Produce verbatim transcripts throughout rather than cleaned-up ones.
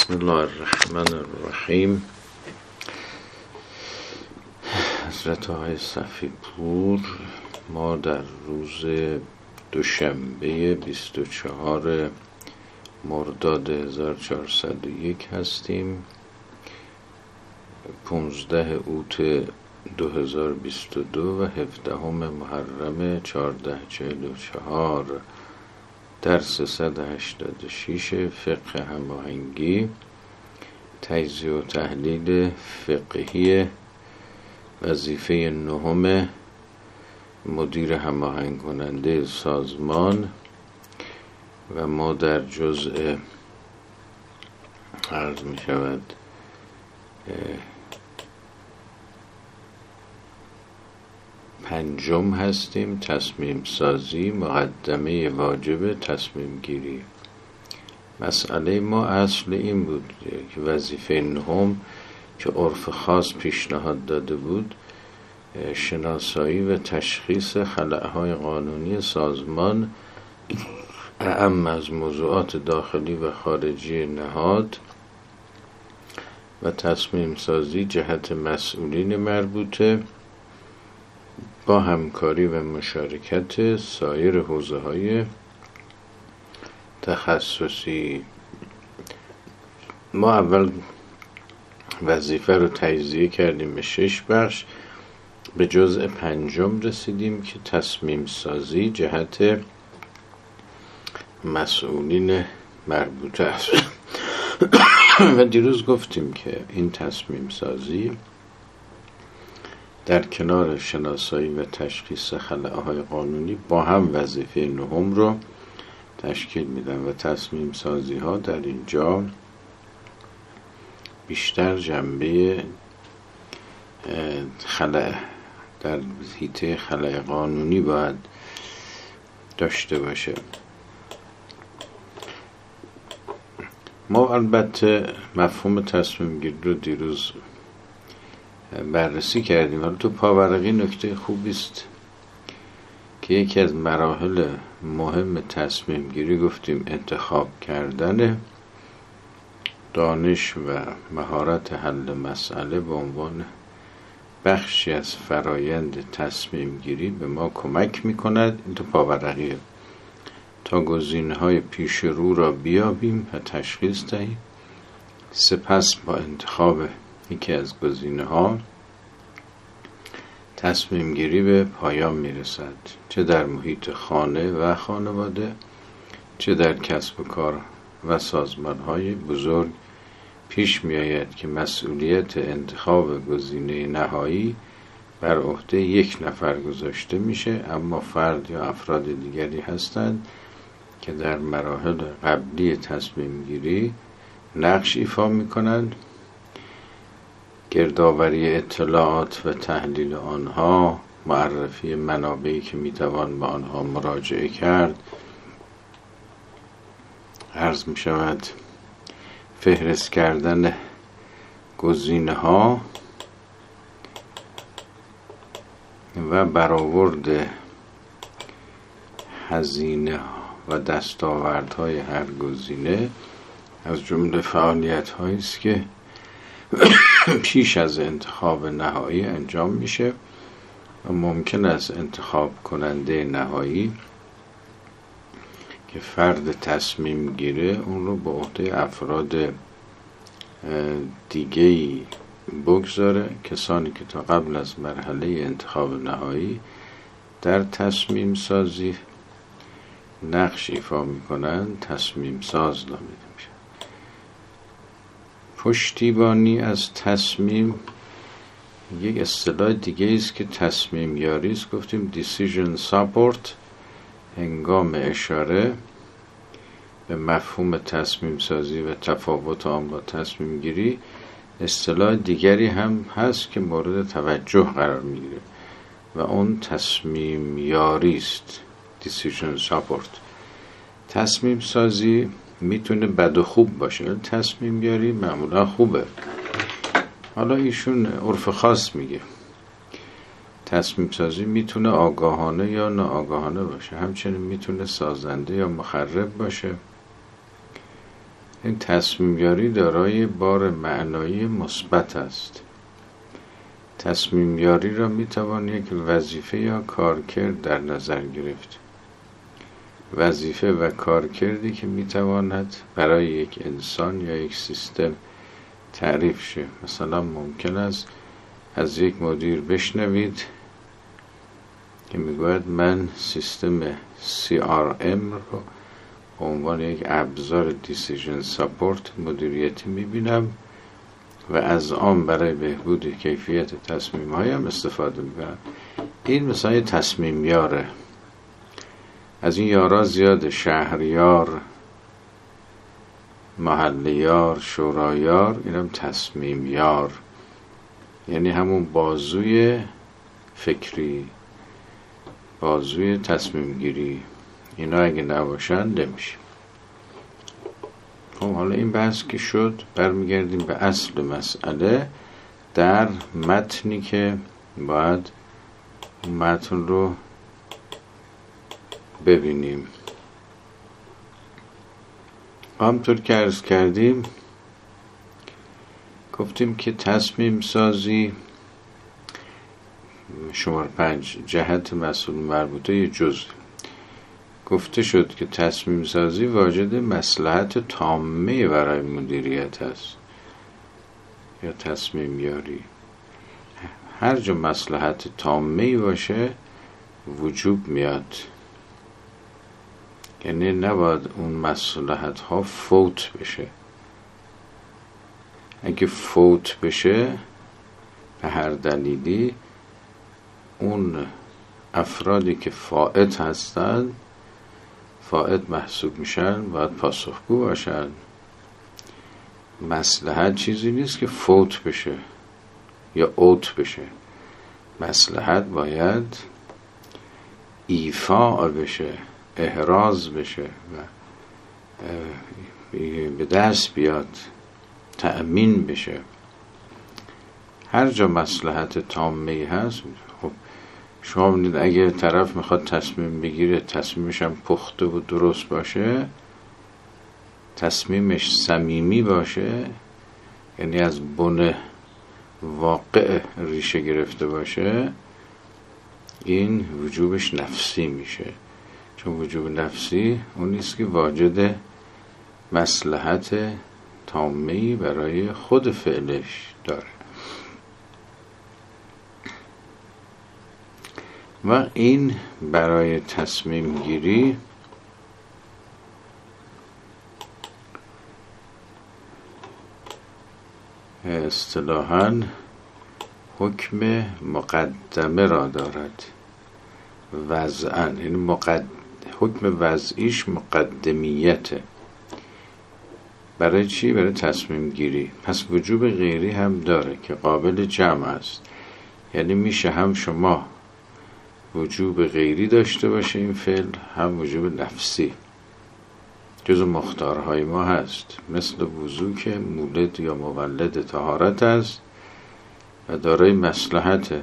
بسم الله الرحمن الرحیم. حضرت آقای صفی پور، ما در روز دوشنبه بیست و چهار مرداد هزار و چهارصد و یک هستیم، پانزده اوت دو هزار و بیست و دو و هفدهم محرم چهارده چهل و چهار. درس صد و هشتاد و شش فقه هماهنگی، تجزیه و تحلیل فقهی، وظیفه نهم مدیر هماهنگ کننده سازمان. و ما در جزء عرض می شود پنجم هستیم، تصمیم سازی، مقدمه واجب تصمیم گیری. مسئله ما اصل این بود که وظیفه نهم که عرف خاص پیشنهاد داده بود، شناسایی و تشخیص خلأهای قانونی سازمان اعم از موضوعات داخلی و خارجی نهاد و تصمیم سازی جهت مسئولین مربوطه با همکاری و مشارکت سایر حوزه‌های تخصصی. ما اول وظیفه رو تجزیه کردیم به شش بخش، به جزء پنجم رسیدیم که تصمیم سازی جهت مسئولین مربوطه است. و دیروز گفتیم که این تصمیم سازی در کنار شناسایی و تشخیص خلأهای قانونی با هم وظیفه نهم رو تشکیل میدن و تصمیم سازی ها در اینجا بیشتر جنبه خلأ در حیطه خلأ قانونی باید داشته باشه. ما البته مفهوم تصمیم گیری رو دیروز بررسی کردیم، ولی تو پاورقی نکته خوبی است که یکی از مراحل مهم تصمیم گیری گفتیم انتخاب کردن دانش و مهارت حل مسئله به عنوان بخشی از فرایند تصمیم گیری به ما کمک میکند. این تو پاورقیه تا گزینه‌های پیش رو را بیابیم و تشخیص دهیم، سپس با انتخاب یکی از گزینه‌ها تصمیم گیری به پایان میرسد، چه در محیط خانه و خانواده، چه در کسب و کار و سازمان‌های بزرگ. پیش می‌آید که مسئولیت انتخاب گزینه نهایی بر عهده یک نفر گذاشته میشه، اما فرد یا افراد دیگری هستند که در مراحل قبلی تصمیم گیری نقش ایفا می‌کنند. گردآوری اطلاعات و تحلیل آنها، معرفی منابعی که میتوان به آنها مراجعه کرد، عرض می شود فهرست کردن گزینه‌ها و برآورد هزینه و دستاوردهای هر گزینه از جمله فعالیت‌هایی است که پیش از انتخاب نهایی انجام میشه و ممکن است انتخاب کننده نهایی که فرد تصمیم گیره اون رو به عهده افراد دیگه‌ای بگذاره، کسانی که تا قبل از مرحله انتخاب نهایی در تصمیم سازی نقش ایفا میکنن تصمیم ساز نامیده میشه. پشتیبانی از تصمیم یک اصطلاح دیگه است که تصمیم یاری است. گفتیم decision support هنگام اشاره به مفهوم تصمیم سازی و تفاوت آن با تصمیم گیری. اصطلاح دیگری هم هست که مورد توجه قرار میگیره و اون تصمیم یاری است، decision support. تصمیم سازی میتونه بد و خوب باشه، تصمیم یاری معمولا خوبه. حالا ایشون عرف خاص میگه تصمیم سازی میتونه آگاهانه یا ناآگاهانه باشه، همچنین میتونه سازنده یا مخرب باشه. این تصمیم یاری دارای بار معنایی مثبت است. تصمیم یاری را می توان یک وظیفه یا کارکرد در نظر گرفت. وظیفه و کارکردی که می تواند برای یک انسان یا یک سیستم تعریف شه. مثلا ممکن است از یک مدیر بشنوید که میگوید من سیستم سی آر ام رو به عنوان یک ابزار دیسیژن ساپورت مدیریتی میبینم و از آن برای بهبود کیفیت تصمیم هایم استفاده میکنم. این مثلا تصمیم یاره. از این یارا زیاد، شهریار، محلیار، شورایار، اینم تصمیم یار، یعنی همون بازوی فکری، بازوی تصمیم گیری. اینا اگه نباشن نمیشه. خب حالا این بحث که شد، برمیگردیم به اصل مسئله در متنی که باید متن رو ببینیم. همطور که عرض کردیم گفتیم که تصمیم سازی شماره پنج، جهت مسئول مربوطه جزء. گفته شد که تصمیم سازی واجد مصلحت تامه برای مدیریت است یا تصمیم یاری. هر جا مصلحت تامه باشه وجوب میاد، یعنی نباید اون مصلحت ها فوت بشه. اگه فوت بشه به هر دلیلی، اون افرادی که فائت هستند فائت محسوب میشن، باید پاسخگو باشن. مصلحت چیزی نیست که فوت بشه یا اوت بشه. مصلحت باید ایفا بشه، احراز بشه و به دست بیاد، تأمین بشه. هر جا مصلحت تامه هست، خب شما ببینید اگه طرف میخواد تصمیم بگیره، تصمیمش هم پخته و درست باشه، تصمیمش صمیمی باشه، یعنی از بن واقع ریشه گرفته باشه، این وجوبش نفسی میشه. چون وجوب نفسی اون نیست که واجد مصلحت تامه‌ای برای خود فعلش داره. و این برای تصمیم گیری اصطلاحاً حکم مقدمه را دارد. وضعاً، یعنی مقد... حکم وضعیش مقدمیته. برای چی؟ برای تصمیم گیری. پس وجوب غیری هم داره که قابل جمع است. یعنی میشه هم شما وجوب غیری داشته باشه این فعل، هم وجوب نفسی. جزو مختارهای ما هست، مثل وضو که مولد یا مولد طهارت است و دارای مصلحته.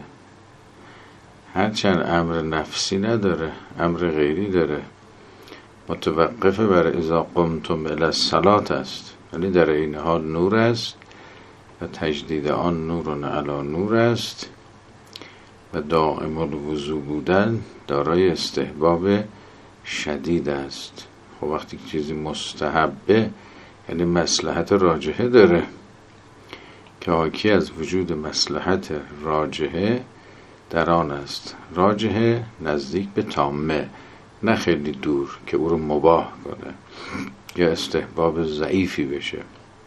هرچند امر نفسی نداره، امر غیری داره. متوقفه بر اذا قمتم الی الصلاة است، یعنی در این حال نور است و تجدید آن نور علی نور است و دائم الوضو بودن دارای استحباب شدید است. خب وقتی چیزی مستحبه یعنی مصلحت راجحه داره که حاکی از وجود مصلحت راجحه در آن است. راجحه نزدیک به تامه، نه خیلی دور که او رو مباح کنه یا استحباب ضعیفی بشه.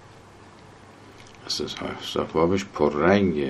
استحبابش پررنگه.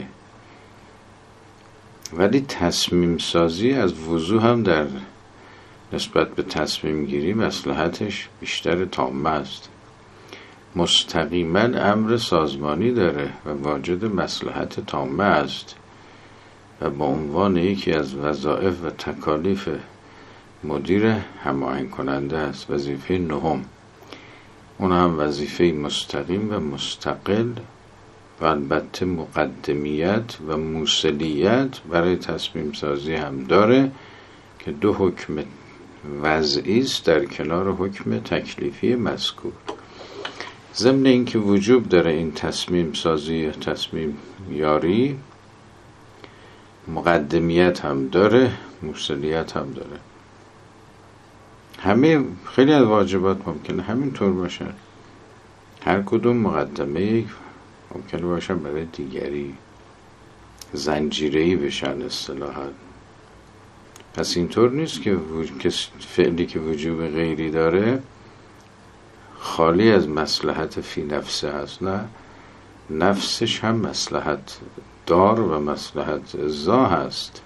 ولی تصمیم سازی از وضو هم در نسبت به تصمیم گیری مصلحتش بیشتر تامه است. مستقیما امر سازمانی داره و واجد مصلحت تامه است و به عنوان یکی از وظایف و تکالیف مدیر هماهنگ کننده است. وظیفه نهم، اون هم وظیفه مستقیم و مستقل و البته مقدمیت و موصلیت برای تصمیم سازی هم داره که دو حکم وضعی است در کنار حکم تکلیفی مذکور. ضمن اینکه وجوب داره این تصمیم سازی، تصمیم یاری، مقدمیت هم داره، موصلیت هم داره. همه خیلی از واجبات ممکنه همینطور باشن، هر کدوم مقدمه ممکنه باشن برای دیگری، زنجیره‌ای بشن اصطلاحاً. پس اینطور نیست که فعلی که وجوب غیری داره خالی از مصلحت فی نفسه هست، نه، نفسش هم مصلحت دار و مصلحت ازا هست.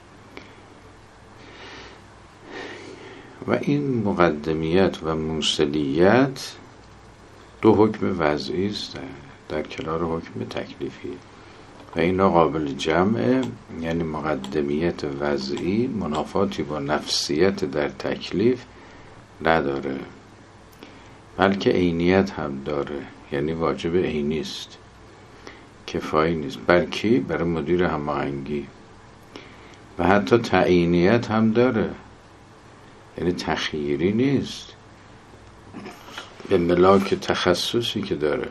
و این مقدمیت و موصلیت دو حکم وضعی است در کنار حکم تکلیفی و اینا قابل جمعه، یعنی مقدمیت وضعی منافاتی با نفسیت در تکلیف نداره، بلکه عینیت هم داره، یعنی واجب عینی است، کفایی نیست، بلکه برای مدیر هماهنگی، و حتی تعیینیت هم داره، یعنی تخییری نیست، به ملاک تخصصی که داره.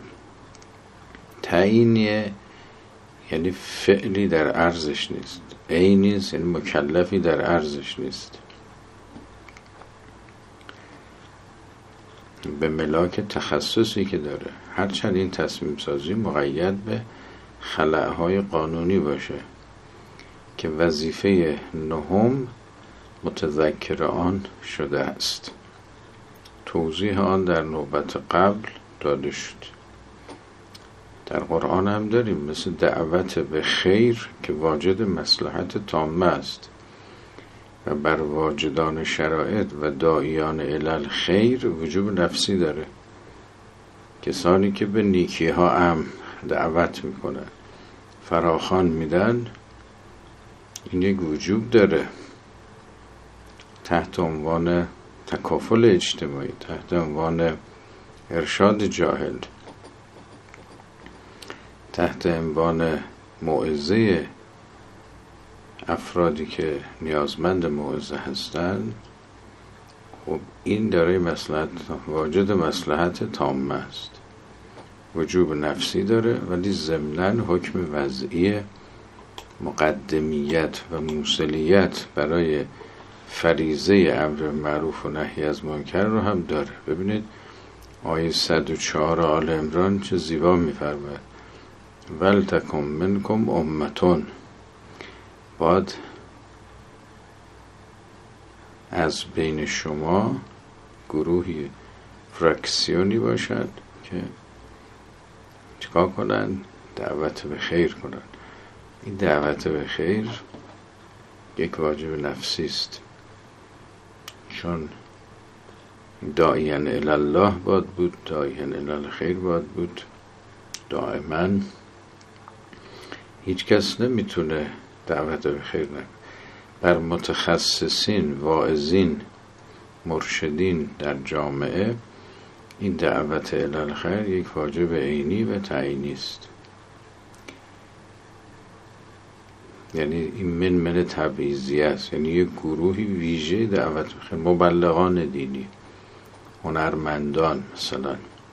تعیینیه یعنی فعلی در عرضش نیست، عینی نیست یعنی مکلفی در عرضش نیست، به ملاک تخصصی که داره. هرچند این تصمیم سازی مقید به خلأهای قانونی باشه که وظیفه نهم متذکر آن شده است. توضیح آن در نوبت قبل داده شد. در قرآن هم داریم، مثل دعوت به خیر که واجد مصلحت تامه است و بر واجدان شرایط و داعیان علل خیر وجوب نفسی داره. کسانی که به نیکی ها هم دعوت میکنن، فراخوان میدن، این یک وجوب داره تحت عنوان تکافل اجتماعی، تحت عنوان ارشاد جاهل، تحت عنوان موعظه افرادی که نیازمند موعظه هستند. خب این داره مصلحت، واجد مصلحت تامه است، وجوب نفسی داره، ولی ضمناً حکم وضعی مقدمیت و موصلیت برای فریضه امر معروف و نهی از منکر رو هم داره. ببینید آیه صد و چهار آل عمران چه زیبا می‌فرماید: ولتکن منکم امتون، باید از بین شما گروهی، فراکسیونی باشد که چیکار کنن؟ دعوت به خیر کنن. این دعوت به خیر یک واجب نفسی است، چون داعیان الله باید بود، داعیان الخیر باید بود. دائما هیچ کس نمیتونه دعوت به خیر نکنه. بر متخصصین، واعظین، مرشدین در جامعه این دعوت الخیر یک واجب عینی و تعیینی است. یعنی این من من تبعیضی است، یعنی یک گروهی ویژه دعوت به خیر، مبلغان دینی، هنرمندان مثلا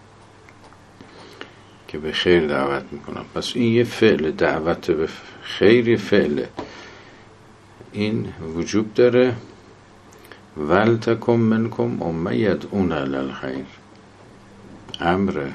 که به خیر دعوت میکنن. پس این یه فعل، دعوت به خیر فعله، این وجوب داره. ولتکن منکم امه یدعون الی الخیر، امر،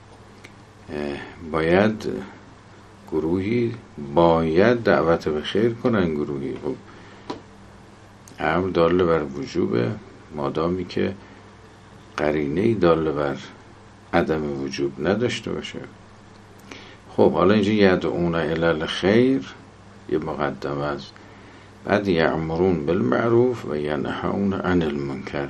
باید گروهی باید دعوت به خیر کنن، گروهی. خب امر داله بر وجوبه مادامی که قرینه‌ای داله بر عدم وجوب نداشته باشه. خب حالا اینجا یدعون الی الخیر یه مقدمه است، بعد یأمرون بالمعروف و ینهون عن المنکر.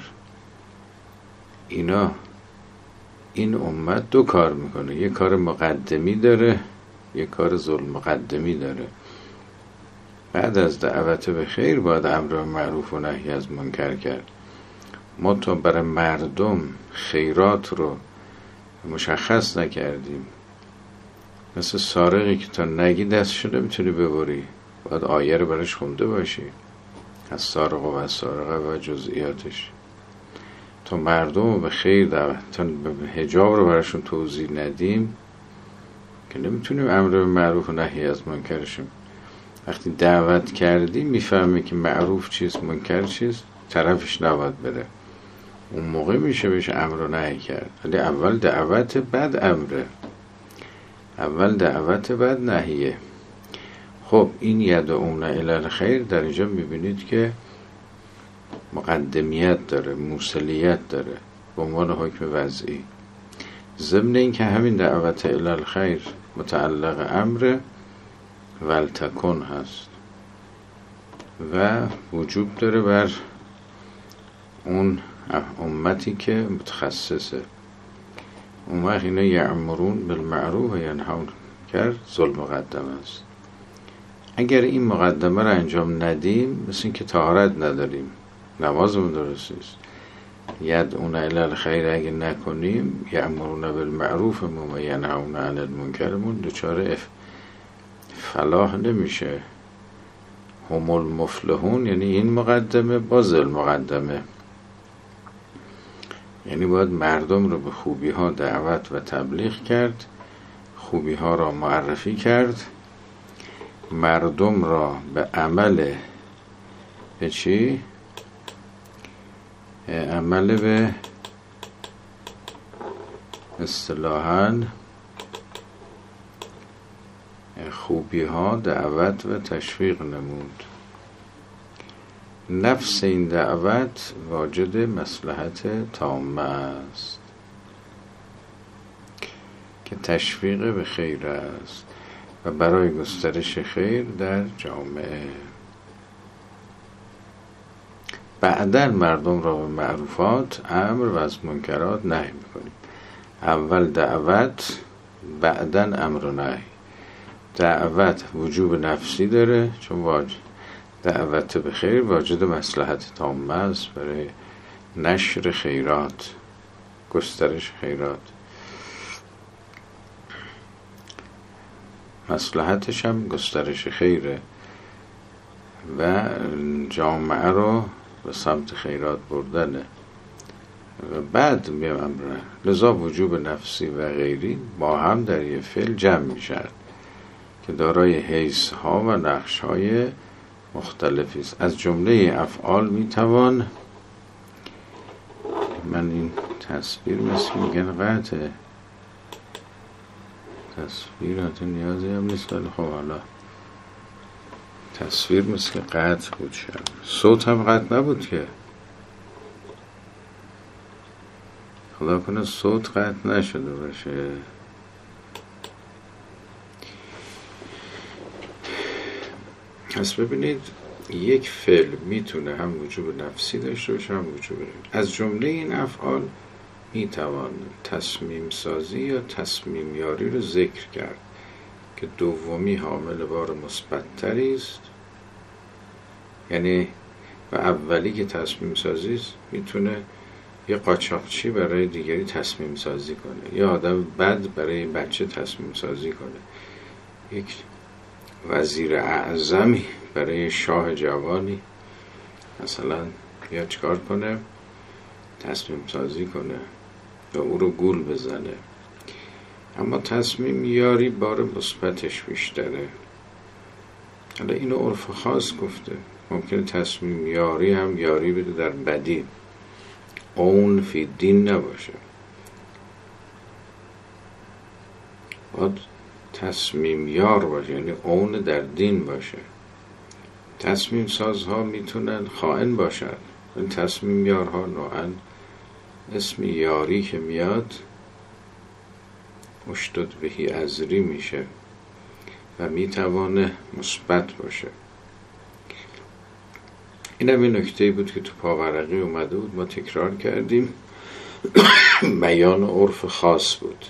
اینا این امت دو کار میکنه، یه کار مقدمی داره، یه کار ذل مقدمی داره. بعد از دعوت به خیر باید امر معروف و نهی از منکر کرد. ما تا برای مردم خیرات رو مشخص نکردیم، مثل سارقی که تا نگی دستشو نمیتونی ببری، باید آیه رو برش خونده باشی از سارق و سارقه و جزئیاتش. تا مردم به خیر دعوت، تا حجاب رو براشون توضیح ندیم که نمیتونیم امر به معروف و نهی از منکر شیم. وقتی دعوت کردیم میفهمی که معروف چیست منکر چیست، طرفش نباید بره، اون موقع میشه بهش امر و نهی کرد. ولی اول دعوت بعد امره، اول دعوت بعد نهیه. خب این یدعون الی الخیر در اینجا میبینید که مقدمیت داره، موصلیت داره به عنوان حکم وضعی، ضمن این که همین دعوت الی الخیر متعلق امر ولتکن هست و وجوب داره بر اون امتی که متخصصه. اون وقت اینا یأمرون بالمعروف و ینهون کرد ذل مقدم است. اگر این مقدمه را انجام ندیم مثل این که طهارت نداریم، نمازمون درست نیست. یدعون الی الخیر اگه نکنیم، یأمرون بالمعروف و ینهون عن المنکرمون دچار فلاح نمیشه. هم المفلحون یعنی این مقدمه با ذل مقدمه، یعنی باید مردم رو به خوبی ها دعوت و تبلیغ کرد، خوبی ها را معرفی کرد، مردم را به عمل به چی؟ عمل به اصطلاحاً خوبی ها دعوت و تشویق نمود. نفس این دعوت واجد مصلحت تامه است که تشویق به خیر است و برای گسترش خیر در جامعه. بعداً مردم را به معروفات امر و از منکرات نهی میکنیم. اول دعوت، بعداً امر و نهی. دعوت وجوب نفسی داره چون واجب دعوت به خیر واجد مصلحت تامه است برای نشر خیرات، گسترش خیرات. مصلحتش هم گسترش خیره و جامعه رو به سمت خیرات بردنه و بعد میام امره. لذا وجوب نفسی و غیری با هم در یه فعل جمع میشن که دارای حیث ها و نقش های مختلفی است. از جمله افعال میتوان، من این تصویر مثل میگن قطعه، تصویرات نیازی هم نیست ولی خب حالا تصویر مثل قطع بود شد، صوت هم قطع نبود که، خدا کنه صوت قطع نشده باشه. پس ببینید یک فعل میتونه هم وجوب نفسی داشته باشه هم وجوب غیری. از جمله این افعال میتوان تصمیم سازی یا تصمیم یاری رو ذکر کرد که دومی حامل بار مثبت‌تری است، یعنی و اولی که تصمیم سازی است میتونه یه قاچاقچی برای دیگری تصمیم سازی کنه، یا آدم بد برای بچه تصمیم سازی کنه، یک وزیر اعظمی برای شاه جوانی مثلا یا چکار کنه، تصمیم سازی کنه یا او رو گول بزنه. اما تصمیم یاری بار مثبتش بیشتره. حالا اینو عرف خاص گفته، ممکنه تصمیم یاری هم یاری بده در بدی، اون فی دین نباشه. باید تصمیم یار باشه، یعنی اون در دین باشه. تصمیم سازها میتونن خائن باشن، این تصمیم یارها نوعا اسم یاری که میاد اشتد بهی ازری میشه و میتوانه مثبت باشه. این هم این نکته بود که تو پاورقی اومده بود، ما تکرار کردیم. بیان عرف خاص بود.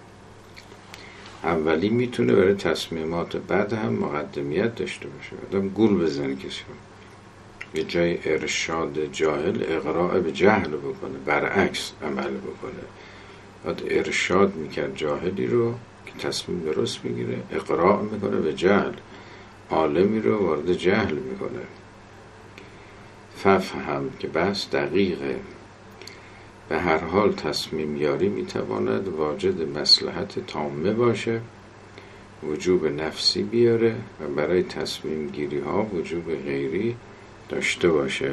اولی میتونه برای تصمیمات بعد هم مقدمیت داشته باشه، آدم گول بزنه کسی رو، به جای ارشاد جاهل اقراء به جهل بکنه، برعکس عمل بکنه. بعد ارشاد میکرد جاهلی رو که تصمیم درست میگیره، اقراء میکنه به جهل، عالمی رو وارد جهل میکنه. ففهم که بس دقیقه، به هر حال تصمیم یاری میتواند واجد مصلحت تامه باشه، وجوب نفسی بیاره و برای تصمیم گیری ها وجوب غیری داشته باشه.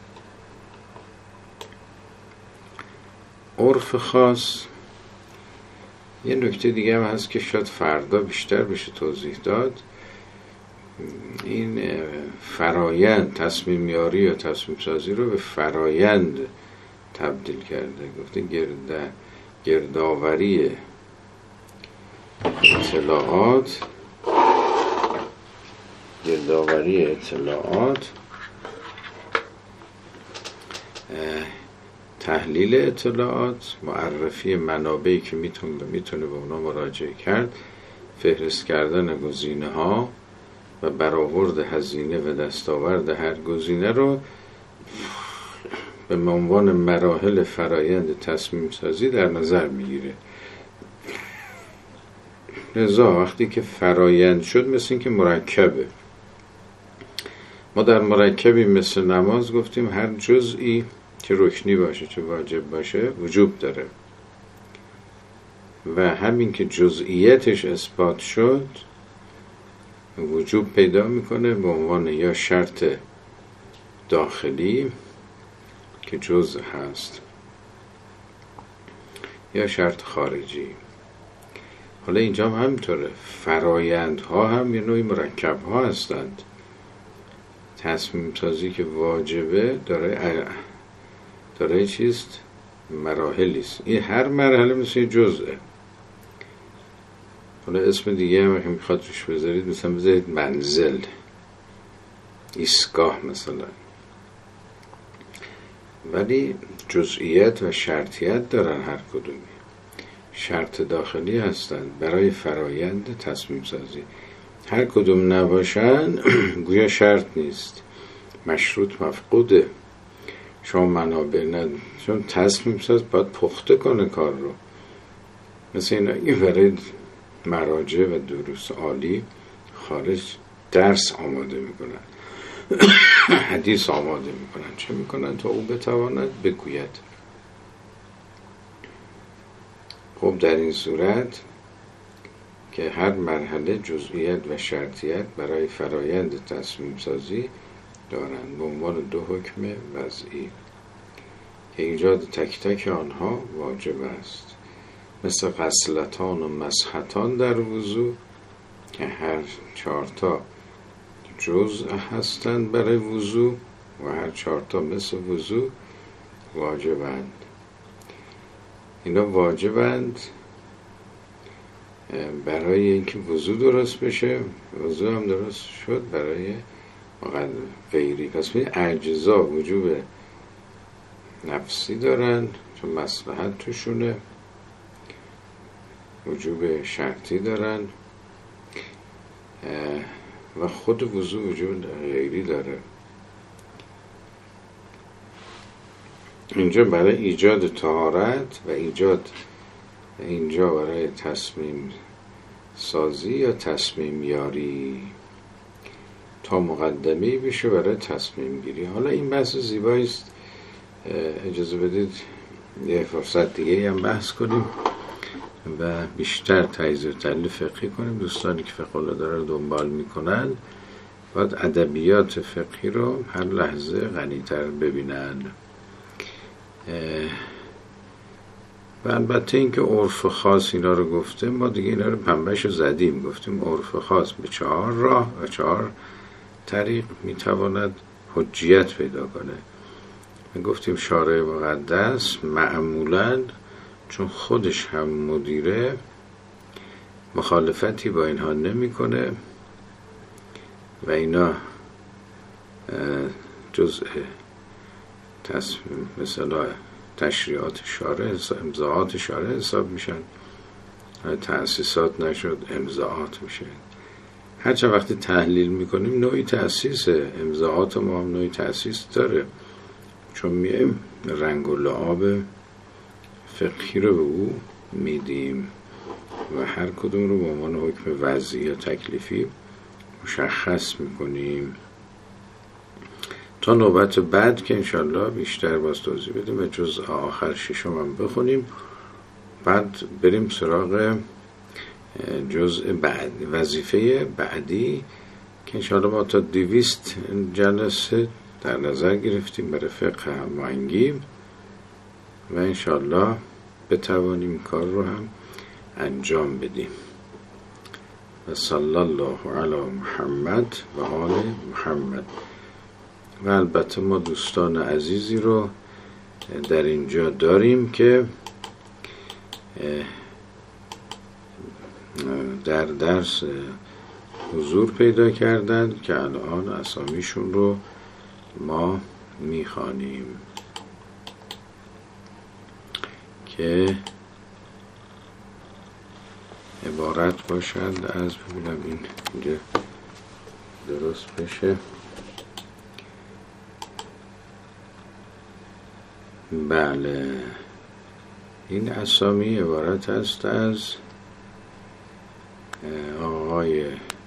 عرف خاص یه نکته دیگه هم هست که شاید فردا بیشتر بشه توضیح داد. این فرایند تصمیم یاری یا تصمیم سازی رو به فرایند تبدیل کرده. گفته گرد گردآوری اطلاعات گردآوری اطلاعات تحلیل اطلاعات، معرفی منابعی که میتونه میتونه به اونا مراجعه کرد، فهرست کردن گزینه ها و برآورد هزینه و دستاورد هر گزینه رو به عنوان مراحل فرایند تصمیم سازی در نظر میگیره. لذا وقتی که فرایند شد مثل این که مرکبه. ما در مرکبی مثل نماز گفتیم هر جزئی چه رکنی باشه چه واجب باشه وجوب داره و همین که جزئیتش اثبات شد وجوب پیدا میکنه به عنوان یا شرط داخلی که جزء هست یا شرط خارجی. حالا اینجا هم همینطوره، فرایندها هم یه نوعی مرکب ها هستند. تصمیم سازی که واجبه داره داره چیست؟ مراحلیست. این هر مرحله مثل جزءه. حالا اسم دیگه هم که میخواد روش بذارید مثلا بذارید منزل، ایستگاه مثلا، ولی جزئیت و شرطیت دارن هر کدومی. شرط داخلی هستند برای فرایند تصمیم سازی. هر کدوم نباشن گویا شرط نیست، مشروط مفقوده. شما منابع ند، چون تصمیم ساز باید پخته کنه کار رو. مثل اینا این برای مراجع و دروس عالی خارج درس آماده میکنن حدیث آماده میکنن. چه میکنن؟ تا او بتواند بگوید. خب در این صورت که هر مرحله جزئیت و شرطیت برای فرایند تصمیم سازی دارند به عنوان دو حکم وضعی که ایجاد تک تک آنها واجب است، مثل غسلتان و مسحتان در وضو که هر چهارتا جزء هستند برای وضو و هر چهارتا مثل وضو واجبند. اینا واجبند برای اینکه وضو درست بشه. وضو هم درست شد برای غیری. پس این اجزا وجوب نفسی دارن چون مصلحت توشونه، وجوب شرطی دارن و خود وضو وجوب غیری داره. اینجا برای ایجاد طهارت و ایجاد اینجا برای تصمیم سازی یا تصمیم یاری تا مقدمه‌ای بشه برای تصمیم گیری. حالا این بحث زیبایی است، اجازه بدید یه فرصت دیگه هم بحث کنیم و بیشتر تجزیه و تحلیل فقهی کنیم. دوستانی که فقه العاده رو دنبال میکنن باید ادبیات فقهی رو هر لحظه غنی‌تر ببینن. و البته اینکه عرف خاص اینا رو گفته، ما دیگه اینا رو پنبهش رو زدیم، گفتیم عرف خاص به چهار راه و چهار طریق میتواند حجیت پیدا کنه. گفتیم شارع مقدس معمولاً چون خودش هم مدیره مخالفتی با اینها نمیکنه و اینا جزء تصمیم مثلا تشریعات شارع، امضاعات شارع حساب میشن. تأسیسات نشد امضاعات میشه. هرچند وقتی تحلیل میکنیم نوعی تأسیس، امضاعات ما هم نوعی تأسیس داره چون میایم رنگ و لعاب فقهی رو به او میدیم و هر کدوم رو به عنوان حکم وضعی یا تکلیفی مشخص میکنیم. تا نوبت بعد که انشالله بیشتر باز توضیح بدیم و جز آخر ششم هم بخونیم، بعد بریم سراغ جزء بعد، وظیفه بعدی که انشالله ما تا دویست جلسه در نظر گرفتیم برای فقه هماهنگی و انشالله بتوانیم کار رو هم انجام بدیم. و صلی الله علی محمد و آل محمد. و البته ما دوستان عزیزی رو در اینجا داریم که در درس حضور پیدا کردن که الان اسامیشون رو ما میخوانیم که عبارت باشند از، ببینم این اینجا درست بشه، بله، این اسامی عبارت است از آقای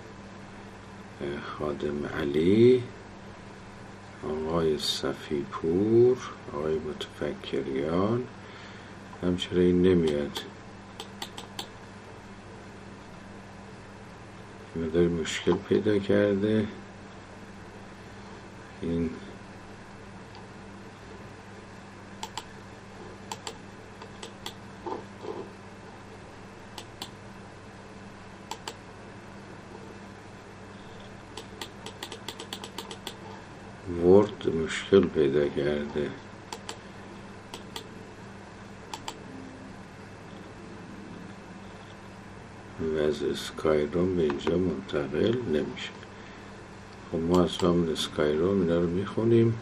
خادم علی، آقای صفیپور، آقای متفکریان. همچنین این نمیاد، مداری مشکل پیدا کرده. این ورد مشکل پیدا کرده. و از اسکایروم به اینجا منتقل نمیشه. خب ما از همون اسکایروم اینا رو میخونیم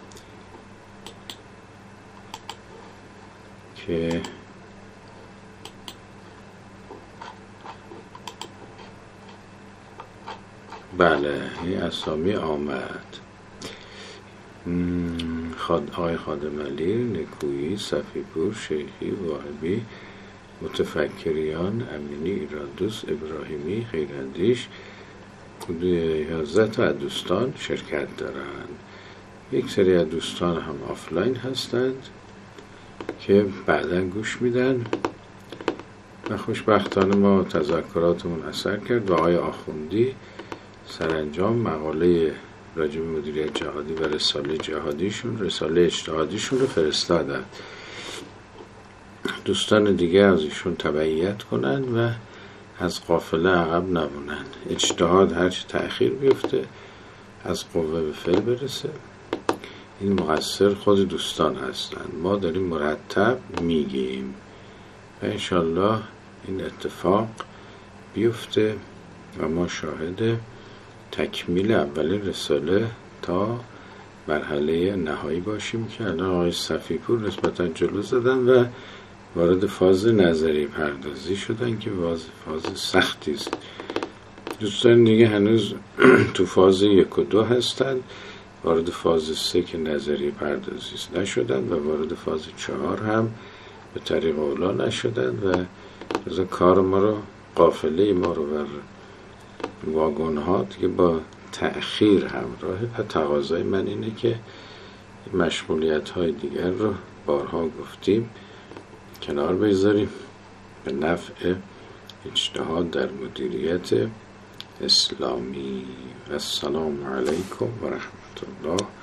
که بله این اسامی آمد. خاد آقای خادم علی، نکویی، صفیپور، شیخی، واهبی، متفکریان، امینی، ایراندوست، ابراهیمی، خیراندیش، یازده تا از دوستان شرکت دارند. یک سری از دوستان هم آفلاین هستند که بعداً گوش میدن و خوشبختانه ما تذکراتمون اثر کرد و آقای آخوندی سرانجام مقاله راجع به مدیریت جهادی و رساله جهادیشون، رساله اجتهادیشون رو فرستادن. دوستان دیگه از ایشون تبعیت کنن و از قافله عقب نمونن. اجتهاد هرچی تأخیر بیفته از قوه به فعل برسه، این مقصر خود دوستان هستن. ما داریم مرتب میگیم و انشالله این اتفاق بیفته و ما شاهد تکمیل اول رساله تا مرحله نهایی باشیم که الان آقای صفیپور نسبتا جلو زدن و وارد فاز نظری پردازی شدن که فاز فاز سختی است. دوستان دیگه هنوز تو فاز یک و دو هستند، وارد فاز سه که نظری پردازی نشدن و وارد فاز چهار هم به طریق اولا نشدن و از کار ما رو، قافله ما رو بر واگن ها دیگه با تأخیر همراهه و تقاضای من اینه که مشغولیت های دیگر رو بارها گفتیم کنار بذاریم به نفع اجتهاد در مدیریت اسلامی. و السلام علیکم و رحمت الله